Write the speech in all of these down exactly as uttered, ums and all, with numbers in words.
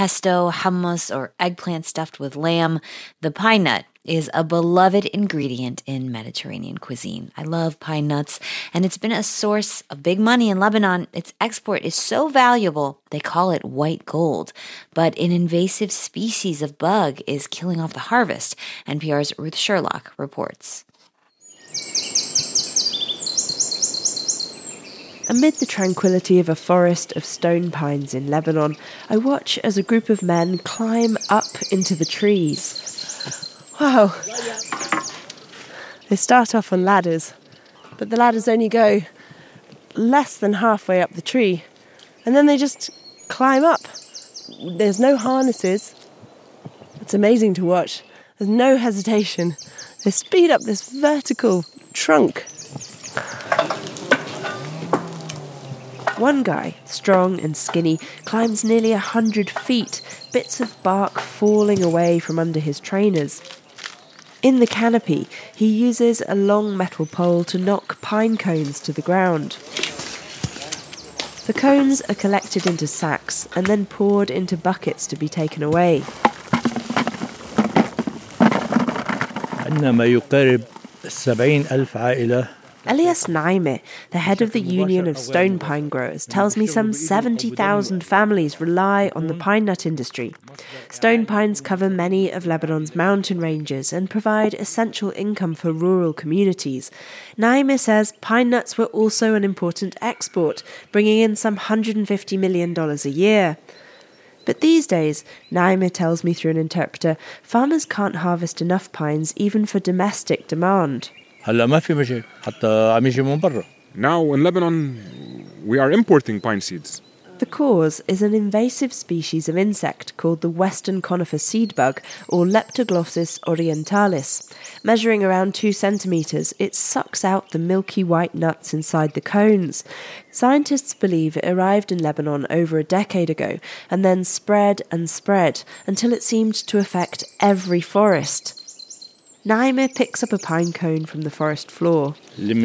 pesto, hummus, or eggplant stuffed with lamb. The pine nut is a beloved ingredient in Mediterranean cuisine. I love pine nuts, and it's been a source of big money in Lebanon. Its export is so valuable, they call it white gold. But an invasive species of bug is killing off the harvest, N P R's Ruth Sherlock reports. Amid the tranquility of a forest of stone pines in Lebanon, I watch as a group of men climb up into the trees. Wow. They start off on ladders, but the ladders only go less than halfway up the tree, and then they just climb up. There's no harnesses. It's amazing to watch. There's no hesitation. They speed up this vertical trunk. One guy, strong and skinny, climbs nearly a hundred feet, bits of bark falling away from under his trainers. In the canopy, he uses a long metal pole to knock pine cones to the ground. The cones are collected into sacks and then poured into buckets to be taken away. Elias Naime, the head of the Union of Stone Pine Growers, tells me some seventy thousand families rely on the pine nut industry. Stone pines cover many of Lebanon's mountain ranges and provide essential income for rural communities. Naime says pine nuts were also an important export, bringing in some one hundred fifty million dollars a year. But these days, Naime tells me through an interpreter, farmers can't harvest enough pines even for domestic demand. Now in Lebanon, we are importing pine seeds. The cause is an invasive species of insect called the western conifer seedbug, or Leptoglossus orientalis. Measuring around two centimetres, it sucks out the milky white nuts inside the cones. Scientists believe it arrived in Lebanon over a decade ago and then spread and spread until it seemed to affect every forest. Naime picks up a pine cone from the forest floor.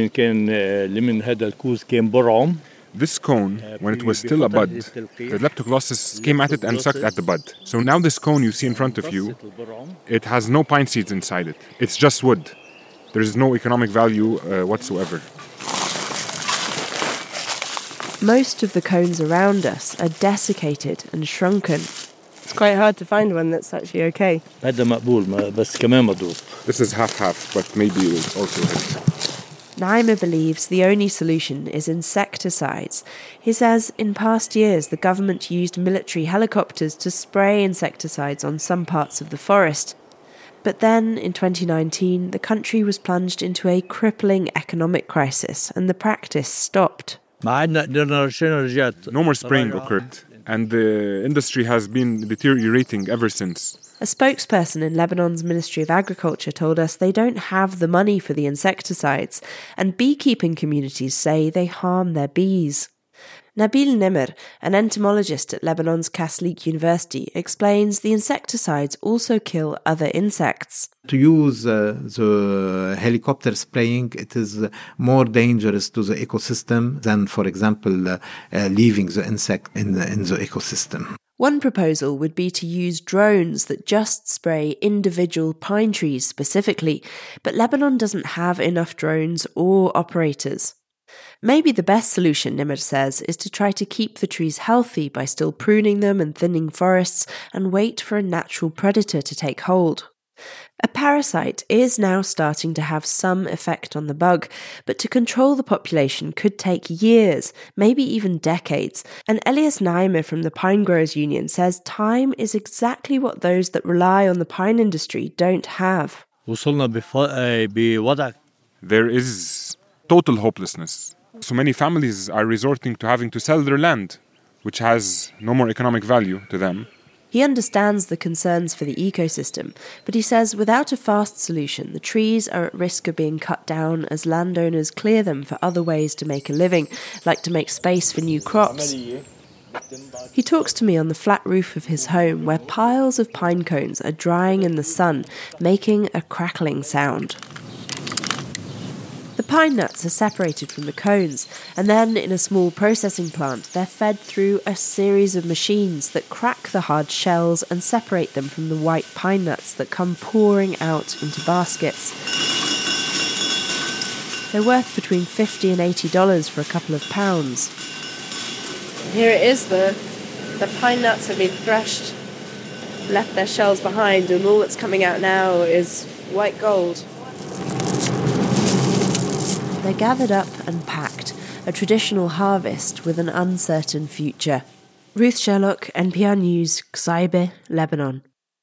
This cone, when it was still a bud, the Leptoglossus came at it and sucked at the bud. So now this cone you see in front of you, it has no pine seeds inside it. It's just wood. There is no economic value uh, whatsoever. Most of the cones around us are desiccated and shrunken. It's quite hard to find one that's actually okay. This is half-half, but maybe it's also it. Naime believes the only solution is insecticides. He says in past years the government used military helicopters to spray insecticides on some parts of the forest. But then, in twenty nineteen, the country was plunged into a crippling economic crisis and the practice stopped. No more spraying occurred, and the industry has been deteriorating ever since. A spokesperson in Lebanon's Ministry of Agriculture told us they don't have the money for the insecticides, and beekeeping communities say they harm their bees. Nabil Nemer, an entomologist at Lebanon's Kaslik University, explains the insecticides also kill other insects. To use uh, the helicopter spraying, it is more dangerous to the ecosystem than, for example, uh, uh, leaving the insect in the, in the ecosystem. One proposal would be to use drones that just spray individual pine trees specifically, but Lebanon doesn't have enough drones or operators. Maybe the best solution, Nimr says, is to try to keep the trees healthy by still pruning them and thinning forests and wait for a natural predator to take hold. A parasite is now starting to have some effect on the bug, but to control the population could take years, maybe even decades, and Elias Naime from the Pine Growers Union says time is exactly what those that rely on the pine industry don't have. There is total hopelessness. So many families are resorting to having to sell their land, which has no more economic value to them. He understands the concerns for the ecosystem, but he says without a fast solution, the trees are at risk of being cut down as landowners clear them for other ways to make a living, like to make space for new crops. He talks to me on the flat roof of his home, where piles of pine cones are drying in the sun, making a crackling sound. The pine nuts are separated from the cones, and then in a small processing plant they're fed through a series of machines that crack the hard shells and separate them from the white pine nuts that come pouring out into baskets. They're worth between fifty dollars and eighty dollars for a couple of pounds. Here it is, the, the pine nuts have been threshed, left their shells behind, and all that's coming out now is white gold. They're gathered up and packed, a traditional harvest with an uncertain future. Ruth Sherlock, N P R News, Ksaibe, Lebanon.